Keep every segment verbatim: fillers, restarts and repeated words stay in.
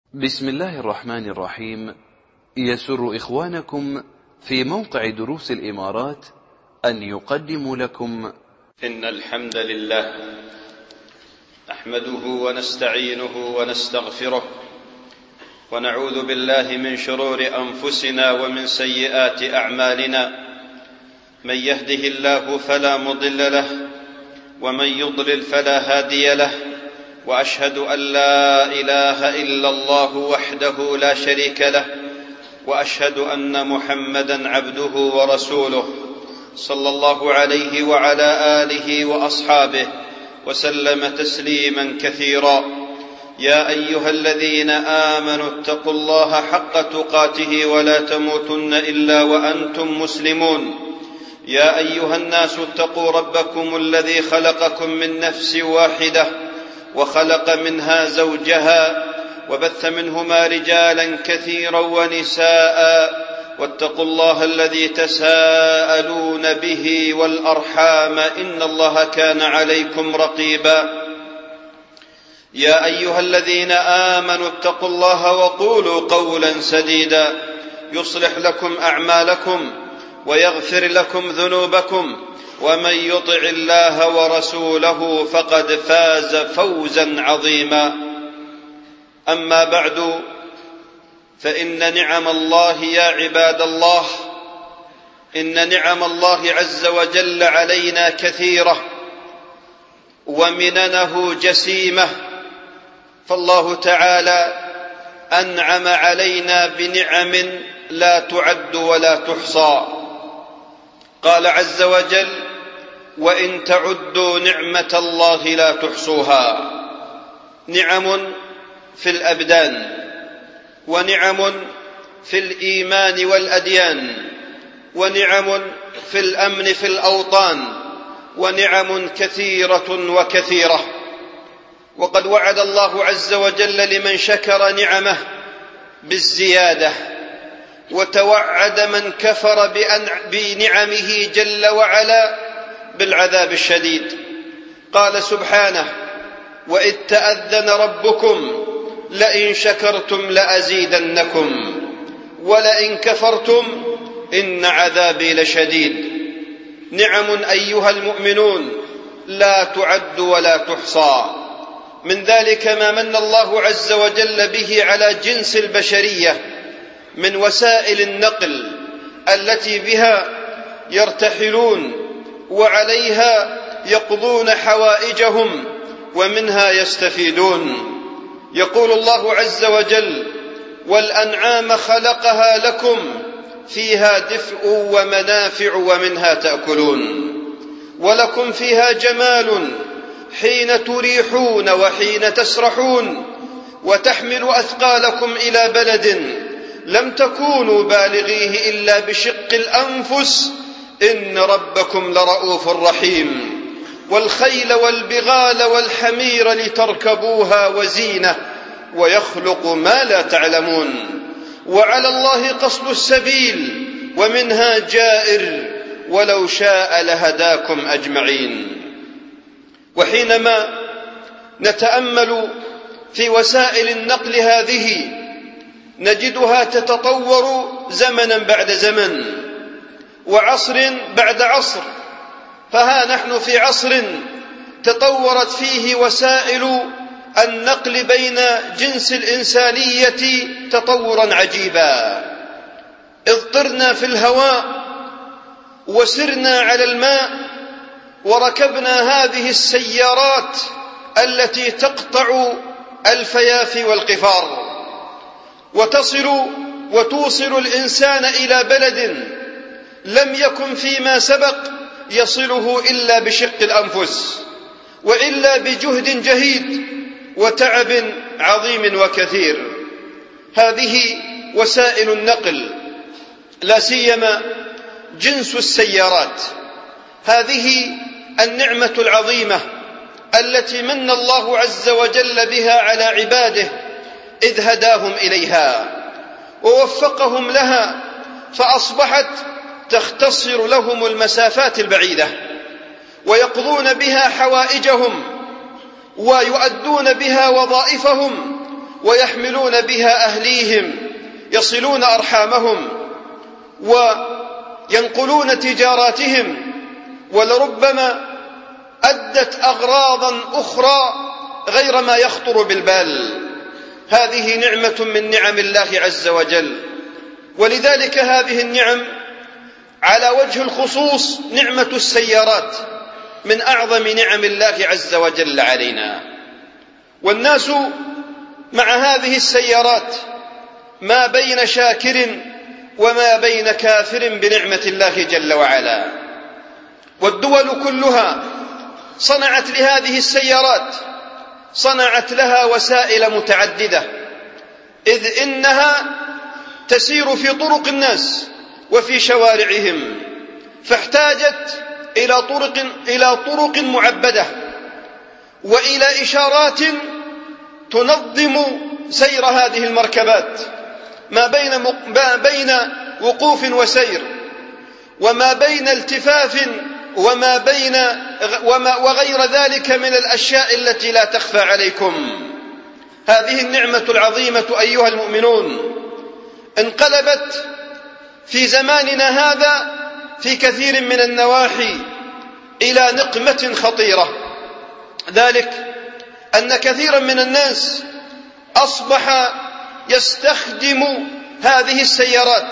بسم الله الرحمن الرحيم. يسر إخوانكم في موقع دروس الإمارات أن يقدموا لكم إن الحمد لله نحمده ونستعينه ونستغفره ونعوذ بالله من شرور أنفسنا ومن سيئات أعمالنا. من يهده الله فلا مضل له ومن يضلل فلا هادي له، وأشهد أن لا إله إلا الله وحده لا شريك له، وأشهد أن محمدًا عبده ورسوله صلى الله عليه وعلى آله وأصحابه وسلم تسليمًا كثيرا. يا أيها الذين آمنوا اتقوا الله حق تقاته ولا تموتن إلا وأنتم مسلمون. يا أيها الناس اتقوا ربكم الذي خلقكم من نفس واحدة وخلق منها زوجها وبث منهما رجالا كثيرا ونساء، واتقوا الله الذي تساءلون به والأرحام إن الله كان عليكم رقيبا. يا أيها الذين آمنوا اتقوا الله وقولوا قولا سديدا يصلح لكم أعمالكم ويغفر لكم ذنوبكم، ومن يطع الله ورسوله فقد فاز فوزا عظيما. أما بعد، فإن نعم الله يا عباد الله إن نعم الله عز وجل علينا كثيرة ومننه جسيمة، فالله تعالى أنعم علينا بنعم لا تعد ولا تحصى. قال عز وجل: وإن تعدوا نعمة الله لا تحصوها. نعم في الأبدان، ونعم في الإيمان والأديان، ونعم في الأمن في الأوطان، ونعم كثيرة وكثيرة. وقد وعد الله عز وجل لمن شكر نعمه بالزيادة، وتوعد من كفر بنعمه جل وعلا بالعذاب الشديد. قال سبحانه: وإذ تأذن ربكم لئن شكرتم لأزيدنكم ولئن كفرتم إن عذابي لشديد. نعم أيها المؤمنون لا تعد ولا تحصى. من ذلك ما من الله عز وجل به على جنس البشرية من وسائل النقل التي بها يرتحلون وعليها يقضون حوائجهم ومنها يستفيدون. يقول الله عز وجل: والأنعام خلقها لكم فيها دفء ومنافع ومنها تأكلون ولكم فيها جمال حين تريحون وحين تسرحون وتحمل أثقالكم إلى بلد لم تكونوا بالغيه إلا بشق الأنفس إن ربكم لرؤوف رحيم. والخيل والبغال والحمير لتركبوها وزينة ويخلق ما لا تعلمون. وعلى الله قصد السبيل ومنها جائر ولو شاء لهداكم أجمعين. وحينما نتأمل في وسائل النقل هذه نجدها تتطور زمنا بعد زمن وعصر بعد عصر. فها نحن في عصر تطورت فيه وسائل النقل بين جنس الإنسانية تطورا عجيبا. اضطرنا في الهواء وسرنا على الماء وركبنا هذه السيارات التي تقطع الفيافي والقفار وتصل وتوصل الإنسان إلى بلد لم يكن فيما سبق يصله إلا بشق الأنفس وإلا بجهد جهيد وتعب عظيم وكثير. هذه وسائل النقل، لا سيما جنس السيارات. هذه النعمة العظيمة التي من الله عز وجل بها على عباده إذ هداهم إليها ووفقهم لها، فأصبحت تختصر لهم المسافات البعيدة ويقضون بها حوائجهم ويؤدون بها وظائفهم ويحملون بها أهليهم، يصلون أرحامهم وينقلون تجاراتهم، ولربما أدت أغراضا أخرى غير ما يخطر بالبال. هذه نعمة من نعم الله عز وجل. ولذلك هذه النعم على وجه الخصوص نعمة السيارات من أعظم نعم الله عز وجل علينا. والناس مع هذه السيارات ما بين شاكر وما بين كافر بنعمة الله جل وعلا. والدول كلها صنعت لهذه السيارات، صنعت لها وسائل متعددة، إذ إنها تسير في طرق الناس وفي شوارعهم، فاحتاجت إلى طرق, إلى طرق معبدة وإلى إشارات تنظم سير هذه المركبات ما بين, ما بين وقوف وسير، وما بين التفاف وما بين وما وغير ذلك من الأشياء التي لا تخفى عليكم. هذه النعمة العظيمة أيها المؤمنون انقلبت في زماننا هذا في كثير من النواحي إلى نقمة خطيرة، ذلك أن كثيرا من الناس أصبح يستخدم هذه السيارات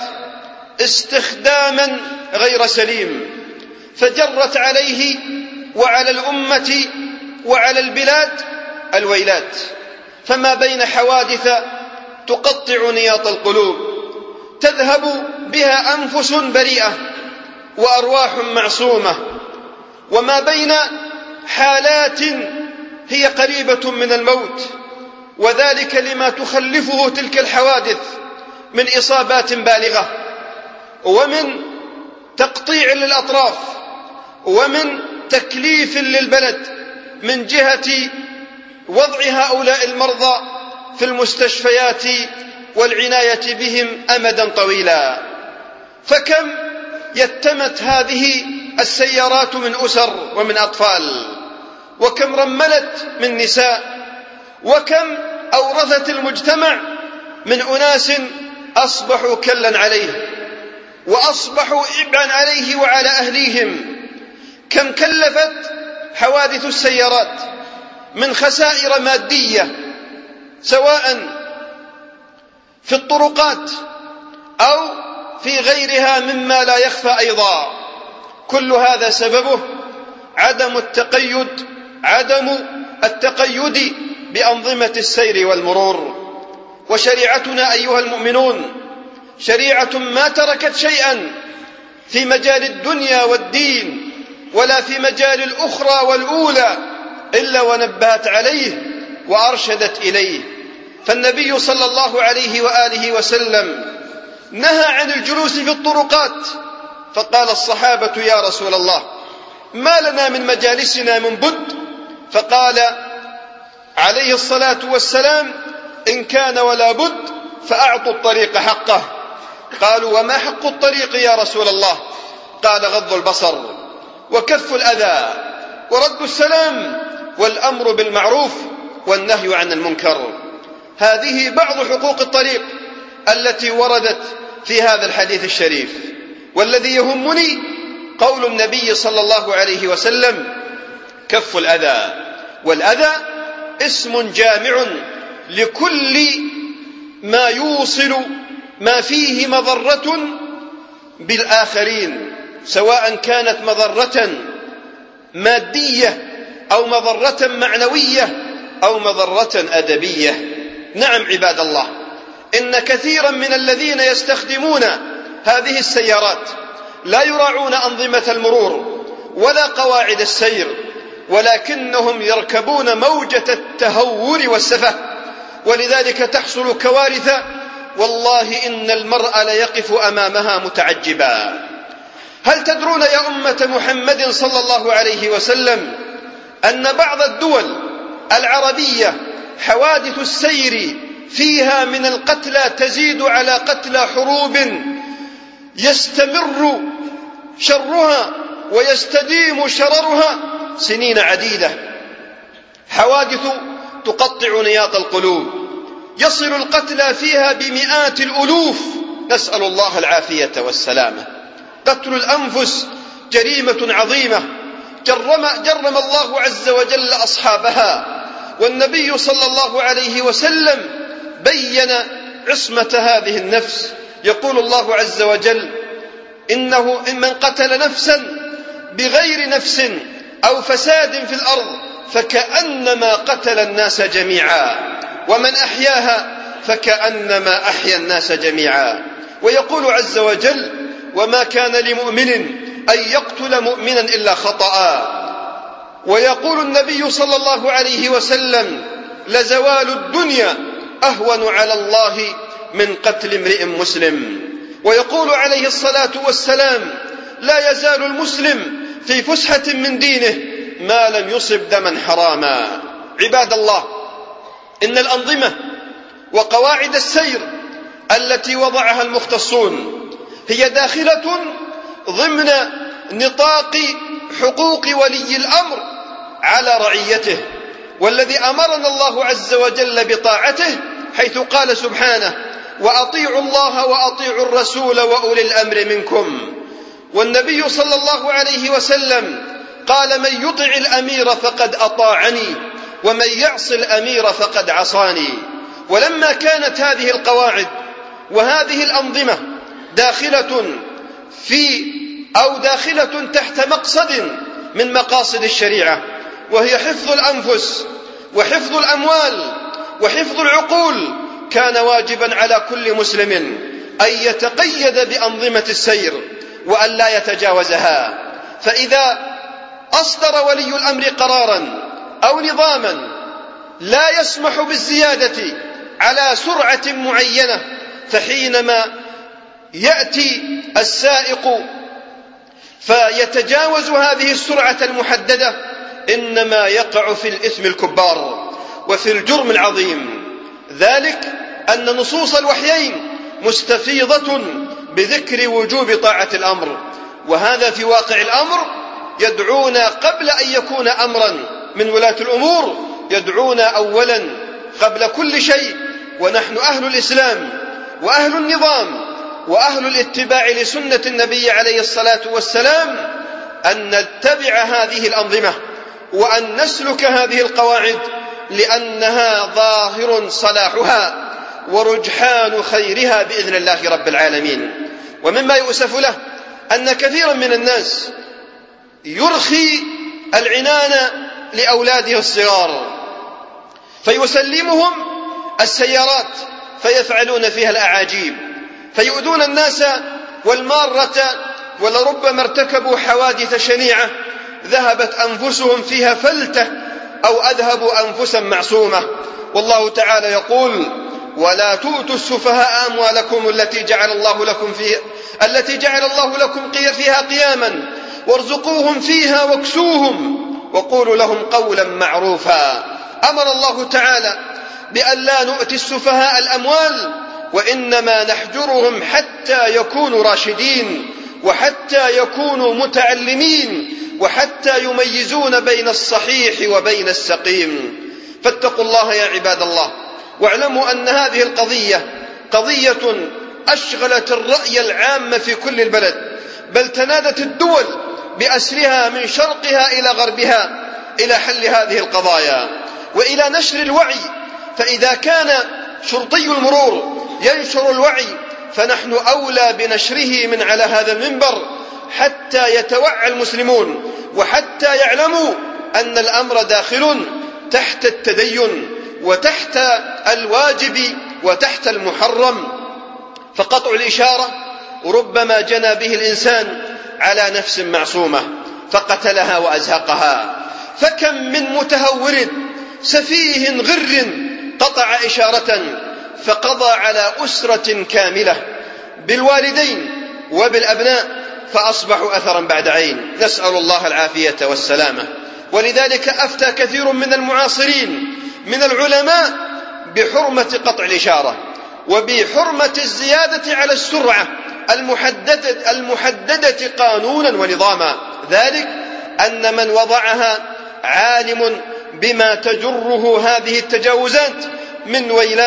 استخداما غير سليم، فجرت عليه وعلى الأمة وعلى البلاد الويلات، فما بين حوادث تقطع نياط القلوب تذهب بها أنفس بريئة وأرواح معصومة، وما بين حالات هي قريبة من الموت، وذلك لما تخلفه تلك الحوادث من إصابات بالغة ومن تقطيع للأطراف ومن تكليف للبلد من جهة وضع هؤلاء المرضى في المستشفيات والعناية بهم أمدا طويلا. فكم يتمت هذه السيارات من أسر ومن أطفال، وكم رملت من نساء، وكم أورثت المجتمع من أناس أصبحوا كلا عليه وأصبحوا عبئا عليه وعلى أهليهم. كم كلفت حوادث السيارات من خسائر مادية سواء في الطرقات أو في غيرها مما لا يخفى أيضا. كل هذا سببه عدم التقيد عدم التقيد بأنظمة السير والمرور. وشريعتنا أيها المؤمنون شريعة ما تركت شيئا في مجال الدنيا والدين ولا في مجال الأخرى والأولى إلا ونبهت عليه وأرشدت إليه. فالنبي صلى الله عليه وآله وسلم نهى عن الجلوس في الطرقات، فقال الصحابة يا رسول الله ما لنا من مجالسنا من بد؟ فقال عليه الصلاة والسلام إن كان ولا بد فأعطوا الطريق حقه. قالوا وما حق الطريق يا رسول الله؟ قال غض البصر وكف الأذى ورد السلام والأمر بالمعروف والنهي عن المنكر. هذه بعض حقوق الطريق التي وردت في هذا الحديث الشريف. والذي يهمني قول النبي صلى الله عليه وسلم كف الأذى. والأذى اسم جامع لكل ما يوصل ما فيه مضرة بالآخرين، سواء كانت مضرة مادية أو مضرة معنوية أو مضرة أدبية. نعم عباد الله، إن كثيرا من الذين يستخدمون هذه السيارات لا يراعون أنظمة المرور ولا قواعد السير، ولكنهم يركبون موجة التهور والسفه، ولذلك تحصل كوارث والله إن المرء ليقف أمامها متعجبا. هل تدرون يا أمة محمد صلى الله عليه وسلم أن بعض الدول العربية حوادث السير فيها من القتلى تزيد على قتلى حروب يستمر شرها ويستديم شررها سنين عديدة؟ حوادث تقطع نياط القلوب يصل القتلى فيها بمئات الألوف، نسأل الله العافية والسلامة. قتل الأنفس جريمة عظيمة جرم, جرم الله عز وجل أصحابها، والنبي صلى الله عليه وسلم بين عصمة هذه النفس. يقول الله عز وجل: إنه إن من قتل نفسا بغير نفس أو فساد في الأرض فكأنما قتل الناس جميعا، ومن أحياها فكأنما أحيا الناس جميعا. ويقول عز وجل: وما كان لمؤمن أن يقتل مؤمنا إلا خطأ. ويقول النبي صلى الله عليه وسلم: لزوال الدنيا أهون على الله من قتل امرئ مسلم. ويقول عليه الصلاة والسلام: لا يزال المسلم في فسحة من دينه ما لم يصب دما حراما. عباد الله، إن الأنظمة وقواعد السير التي وضعها المختصون هي داخلة ضمن نطاق حقوق ولي الأمر على رعيته، والذي أمرنا الله عز وجل بطاعته حيث قال سبحانه: وأطيعوا الله وأطيعوا الرسول وأولي الأمر منكم. والنبي صلى الله عليه وسلم قال: من يطع الأمير فقد أطاعني ومن يعص الأمير فقد عصاني. ولما كانت هذه القواعد وهذه الأنظمة داخلة في أو داخلة تحت مقصد من مقاصد الشريعة، وهي حفظ الأنفس وحفظ الأموال وحفظ العقول، كان واجبا على كل مسلم أن يتقيد بأنظمة السير وأن لا يتجاوزها. فإذا أصدر ولي الأمر قرارا أو نظاما لا يسمح بالزيادة على سرعة معينة، فحينما يأتي السائق فيتجاوز هذه السرعة المحددة إنما يقع في الإثم الكبار وفي الجرم العظيم. ذلك أن نصوص الوحيين مستفيضة بذكر وجوب طاعة الأمر، وهذا في واقع الأمر يدعونا قبل أن يكون أمرا من ولاة الأمور، يدعونا أولا قبل كل شيء، ونحن أهل الإسلام وأهل النظام وأهل الاتباع لسنة النبي عليه الصلاة والسلام، أن نتبع هذه الأنظمة وأن نسلك هذه القواعد، لأنها ظاهر صلاحها ورجحان خيرها بإذن الله رب العالمين. ومما يؤسف له أن كثيرا من الناس يرخي العنان لأولاده الصغار، فيسلمهم السيارات فيفعلون فيها الأعاجيب، فيؤذون الناس والمارة، ولربما ارتكبوا حوادث شنيعة ذهبت أنفسهم فيها فلتة أو أذهبوا أنفسا معصومة. والله تعالى يقول: ولا تؤتوا السفهاء أموالكم التي جعل الله لكم فيها التي جعل الله لكم فيها قياما وارزقوهم فيها واكسوهم وقولوا لهم قولا معروفا. أمر الله تعالى بأن لا نؤتي السفهاء الأموال، وإنما نحجرهم حتى يكونوا راشدين وحتى يكونوا متعلمين وحتى يميزون بين الصحيح وبين السقيم. فاتقوا الله يا عباد الله، واعلموا أن هذه القضية قضية أشغلت الرأي العام في كل البلد، بل تنادت الدول بأسرها من شرقها إلى غربها إلى حل هذه القضايا وإلى نشر الوعي. فإذا كان شرطي المرور ينشر الوعي فنحن أولى بنشره من على هذا المنبر، حتى يتوعى المسلمون وحتى يعلموا أن الأمر داخل تحت التدين وتحت الواجب وتحت المحرم. فقطع الإشارة ربما جنى به الإنسان على نفس معصومة فقتلها وأزهقها. فكم من متهور سفيه غر قطع إشارة فقضى على أسرة كاملة بالوالدين وبالأبناء فأصبحوا أثرا بعد عين، نسأل الله العافية والسلامة. ولذلك أفتى كثير من المعاصرين من العلماء بحرمة قطع الإشارة وبحرمة الزيادة على السرعة المحددة, المحددة قانونا ونظاما، ذلك أن من وضعها عالم بما تجره هذه التجاوزات من ويلات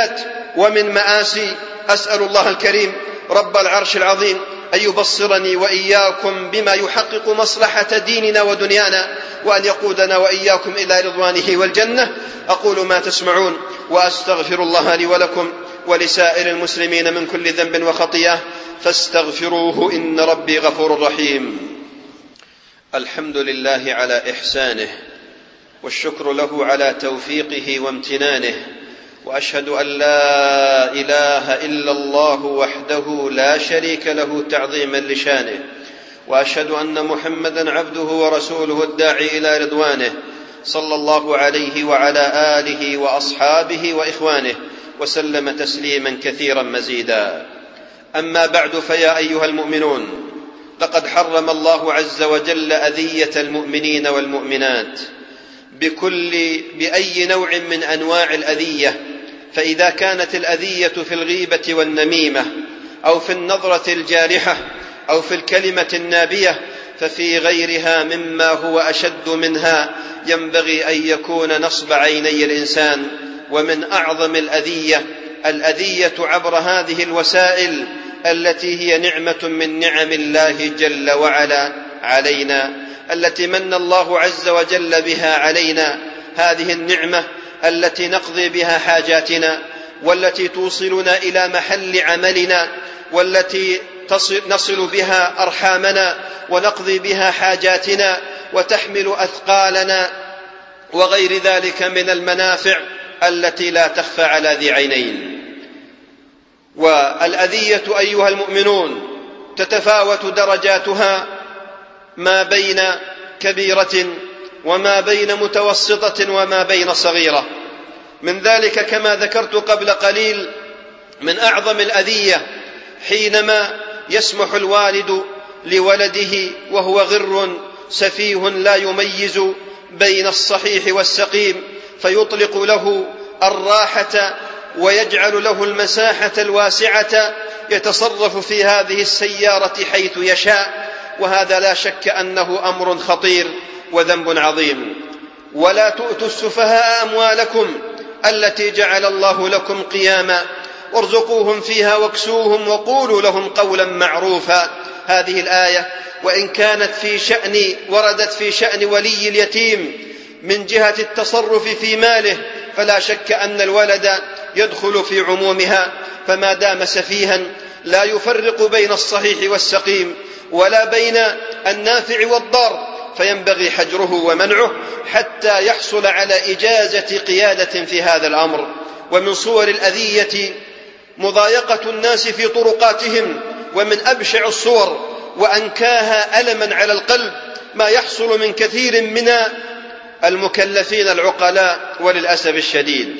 ومن مآسي. أسأل الله الكريم رب العرش العظيم أن يبصرني وإياكم بما يحقق مصلحة ديننا ودنيانا، وأن يقودنا وإياكم إلى رضوانه والجنة. أقول ما تسمعون وأستغفر الله لي ولكم ولسائر المسلمين من كل ذنب وخطيئة فاستغفروه إن ربي غفور رحيم. الحمد لله على إحسانه، والشكر له على توفيقه وامتنانه، وأشهد أن لا إله إلا الله وحده لا شريك له تعظيما لشانه، وأشهد أن محمدا عبده ورسوله الداعي إلى رضوانه، صلى الله عليه وعلى آله وأصحابه وإخوانه وسلم تسليما كثيرا مزيدا. أما بعد، فيا أيها المؤمنون، لقد حرم الله عز وجل أذية المؤمنين والمؤمنات بكل بأي نوع من أنواع الأذية. فإذا كانت الأذية في الغيبة والنميمة أو في النظرة الجارحة أو في الكلمة النابية، ففي غيرها مما هو أشد منها ينبغي أن يكون نصب عيني الإنسان. ومن أعظم الأذية الأذية عبر هذه الوسائل التي هي نعمة من نعم الله جل وعلا علينا، التي من الله عز وجل بها علينا. هذه النعمة التي نقضي بها حاجاتنا، والتي توصلنا إلى محل عملنا، والتي نصل بها أرحامنا ونقضي بها حاجاتنا وتحمل أثقالنا وغير ذلك من المنافع التي لا تخفى على ذي عينين. والأذية أيها المؤمنون تتفاوت درجاتها ما بين كبيرة وما بين متوسطة وما بين صغيرة. من ذلك كما ذكرت قبل قليل من أعظم الأذية حينما يسمح الوالد لولده وهو غر سفيه لا يميز بين الصحيح والسقيم، فيطلق له الراحة ويجعل له المساحة الواسعة يتصرف في هذه السيارة حيث يشاء. وهذا لا شك أنه أمر خطير وذنب عظيم. ولا تؤتوا السفهاء أموالكم التي جعل الله لكم قياما وارزقوهم فيها واكسوهم وقولوا لهم قولا معروفا. هذه الآية وإن كانت في شأن وردت في شأن ولي اليتيم من جهة التصرف في ماله، فلا شك أن الولد يدخل في عمومها. فما دام سفيها لا يفرق بين الصحيح والسقيم ولا بين النافع والضار، فينبغي حجره ومنعه حتى يحصل على إجازة قيادة في هذا الأمر. ومن صور الأذية مضايقة الناس في طرقاتهم، ومن أبشع الصور وأنكاها ألما على القلب ما يحصل من كثير من المكلفين العقلاء وللأسف الشديد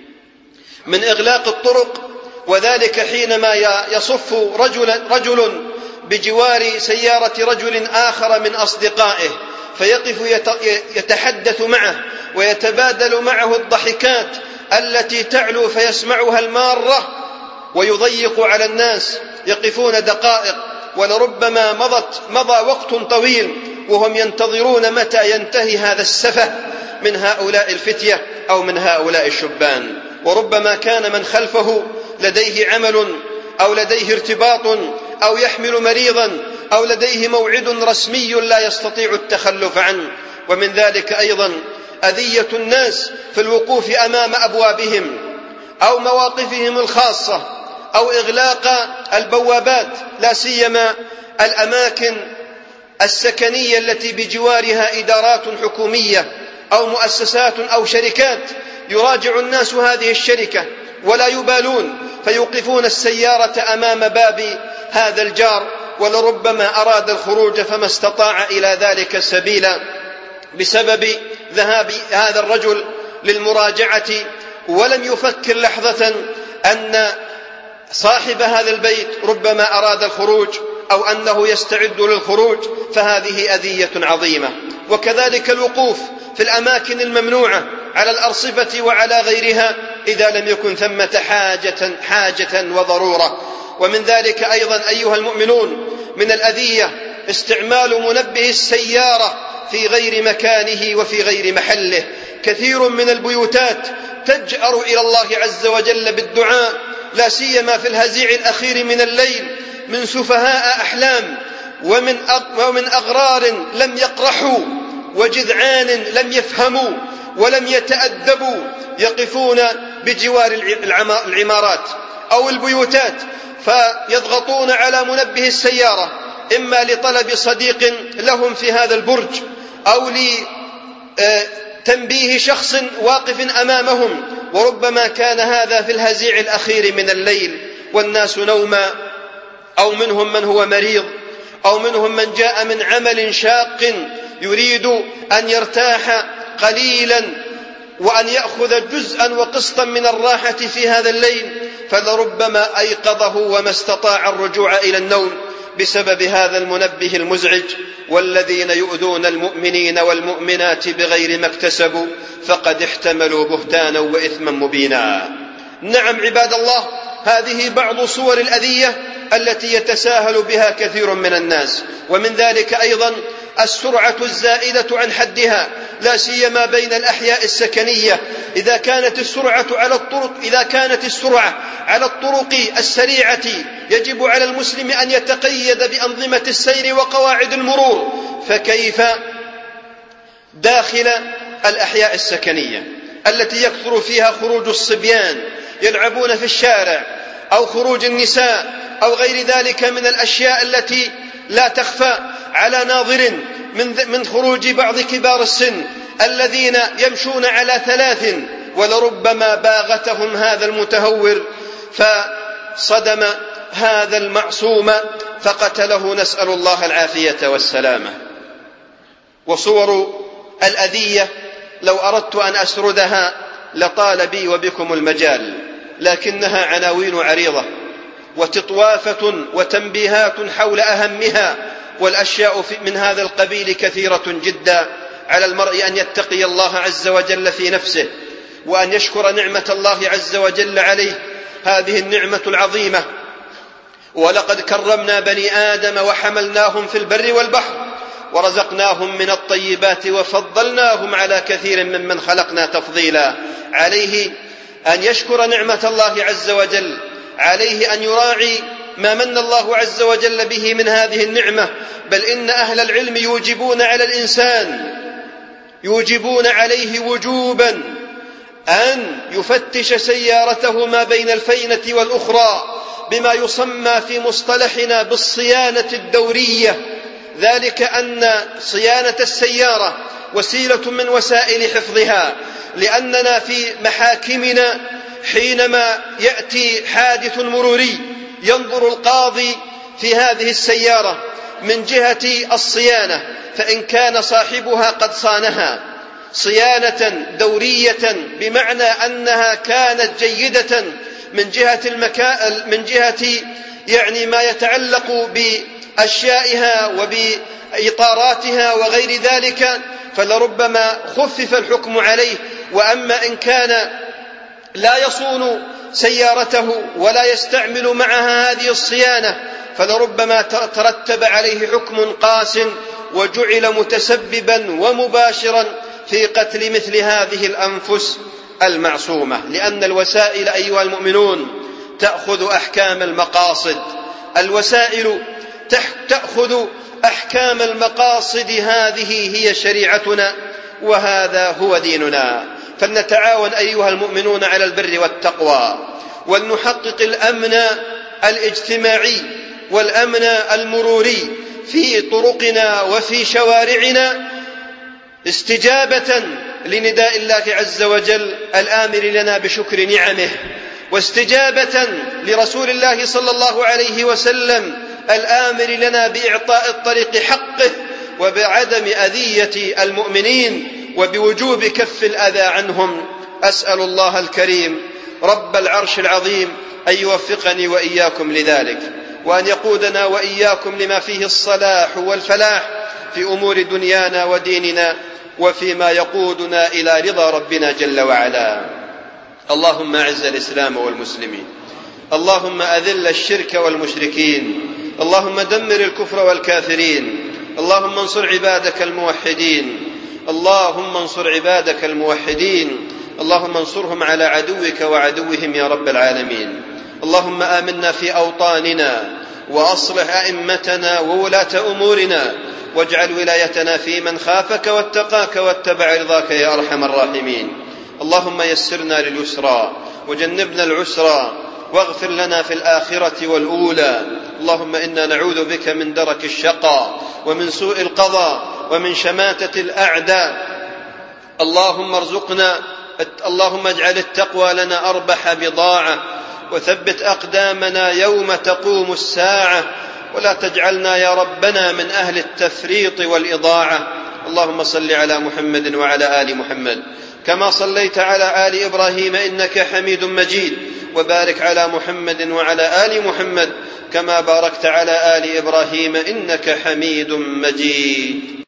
من إغلاق الطرق، وذلك حينما يصف رجل, رجل بجوار سيارة رجل آخر من أصدقائه، فيقف يتحدث معه ويتبادل معه الضحكات التي تعلو فيسمعها المارة، ويضيق على الناس. يقفون دقائق ولربما مضت مضى وقت طويل وهم ينتظرون متى ينتهي هذا السفه من هؤلاء الفتية أو من هؤلاء الشبان. وربما كان من خلفه لديه عمل أو لديه ارتباط أو يحمل مريضا أو لديه موعد رسمي لا يستطيع التخلف عنه. ومن ذلك أيضا أذية الناس في الوقوف أمام أبوابهم أو مواقفهم الخاصة أو إغلاق البوابات، لا سيما الأماكن السكنية التي بجوارها إدارات حكومية أو مؤسسات أو شركات. يراجع الناس هذه الشركة ولا يبالون، فيوقفون السيارة أمام باب هذا الجار، ولربما أراد الخروج فما استطاع إلى ذلك سبيلا بسبب ذهاب هذا الرجل للمراجعة، ولم يفكر لحظة أن صاحب هذا البيت ربما أراد الخروج أو أنه يستعد للخروج. فهذه أذية عظيمة. وكذلك الوقوف في الأماكن الممنوعة على الأرصفة وعلى غيرها إذا لم يكن ثمة حاجة, حاجة وضرورة. ومن ذلك أيضا أيها المؤمنون من الأذية استعمال منبه السيارة في غير مكانه وفي غير محله. كثير من البيوتات تجأر إلى الله عز وجل بالدعاء، لا سيما في الهزيع الأخير من الليل، من سفهاء أحلام ومن ومن أغرار لم يقرحوا وجذعان لم يفهموا ولم يتأدبوا، يقفون بجوار العمارات أو البيوتات فيضغطون على منبه السيارة، إما لطلب صديق لهم في هذا البرج أو لتنبيه شخص واقف أمامهم، وربما كان هذا في الهزيع الأخير من الليل والناس نوما، أو منهم من هو مريض، أو منهم من جاء من عمل شاق يريد أن يرتاح قليلا وأن يأخذ جزءا وقسطا من الراحة في هذا الليل، فلربما أيقظه وما استطاع الرجوع إلى النوم بسبب هذا المنبه المزعج. والذين يؤذون المؤمنين والمؤمنات بغير ما اكتسبوا فقد احتملوا بهتانا وإثما مبينا. نعم عباد الله، هذه بعض صور الأذية التي يتساهل بها كثير من الناس، ومن ذلك أيضا السرعة الزائدة عن حدها، لا سيما بين الأحياء السكنية. إذا كانت السرعة على الطرق إذا كانت السرعة على الطرق السريعة يجب على المسلم أن يتقيد بأنظمة السير وقواعد المرور، فكيف داخل الأحياء السكنية التي يكثر فيها خروج الصبيان يلعبون في الشارع، أو خروج النساء، أو غير ذلك من الأشياء التي لا تخفى على ناظر، من خروج بعض كبار السن الذين يمشون على ثلاث، ولربما باغتهم هذا المتهور فصدم هذا المعصوم فقتله، نسأل الله العافية والسلامة. وصور الأذية لو أردت أن أسردها لطال بي وبكم المجال، لكنها عناوين عريضة وتطوافة وتنبيهات حول أهمها، والأشياء من هذا القبيل كثيرة جدا. على المرء أن يتقي الله عز وجل في نفسه، وأن يشكر نعمة الله عز وجل عليه، هذه النعمة العظيمة. ولقد كرمنا بني آدم وحملناهم في البر والبحر ورزقناهم من الطيبات وفضلناهم على كثير ممن خلقنا تفضيلا. عليه أن يشكر نعمة الله عز وجل، عليه أن يراعي ما من الله عز وجل به من هذه النعمة. بل إن أهل العلم يوجبون على الإنسان يوجبون عليه وجوبا أن يفتش سيارته ما بين الفينة والأخرى بما يسمى في مصطلحنا بالصيانة الدورية، ذلك أن صيانة السيارة وسيلة من وسائل حفظها، لأننا في محاكمنا حينما يأتي حادث مروري ينظر القاضي في هذه السيارة من جهة الصيانة، فإن كان صاحبها قد صانها صيانة دورية بمعنى أنها كانت جيدة من جهة المكا... من جهة يعني ما يتعلق بأشيائها وبإطاراتها وغير ذلك، فلربما خفف الحكم عليه. وأما إن كان لا يصون سيارته ولا يستعمل معها هذه الصيانة فلربما ترتب عليه حكم قاس وجعل متسببا ومباشرا في قتل مثل هذه الأنفس المعصومة. لأن الوسائل أيها المؤمنون تأخذ أحكام المقاصد، الوسائل تأخذ أحكام المقاصد، هذه هي شريعتنا وهذا هو ديننا. فلنتعاون أيها المؤمنون على البر والتقوى، ولنحقق الأمن الاجتماعي والأمن المروري في طرقنا وفي شوارعنا، استجابة لنداء الله عز وجل الآمر لنا بشكر نعمه، واستجابة لرسول الله صلى الله عليه وسلم الآمر لنا بإعطاء الطريق حقه وبعدم أذية المؤمنين وبوجوب كف الأذى عنهم. أسأل الله الكريم رب العرش العظيم أن يوفقني وإياكم لذلك، وأن يقودنا وإياكم لما فيه الصلاح والفلاح في أمور دنيانا وديننا، وفيما يقودنا إلى رضا ربنا جل وعلا. اللهم أعز الإسلام والمسلمين، اللهم أذل الشرك والمشركين، اللهم دمر الكفر والكافرين، اللهم انصر عبادك الموحدين، اللهم انصر عبادك الموحدين، اللهم انصرهم على عدوك وعدوهم يا رب العالمين. اللهم آمنا في أوطاننا وأصلح أئمتنا وولاة أمورنا، واجعل ولايتنا في من خافك واتقاك واتبع رضاك يا أرحم الراحمين. اللهم يسرنا لليسرى وجنبنا العسرى، واغفر لنا في الآخرة والأولى. اللهم إنا نعوذ بك من درك الشقاء ومن سوء القضاء ومن شماتة الأعداء. اللهم ارزقنا اللهم اجعل التقوى لنا أربح بضاعة، وثبت أقدامنا يوم تقوم الساعة، ولا تجعلنا يا ربنا من أهل التفريط والإضاعة. اللهم صل على محمد وعلى آل محمد كما صليت على آل إبراهيم إنك حميد مجيد، وبارك على محمد وعلى آل محمد كما باركت على آل إبراهيم إنك حميد مجيد.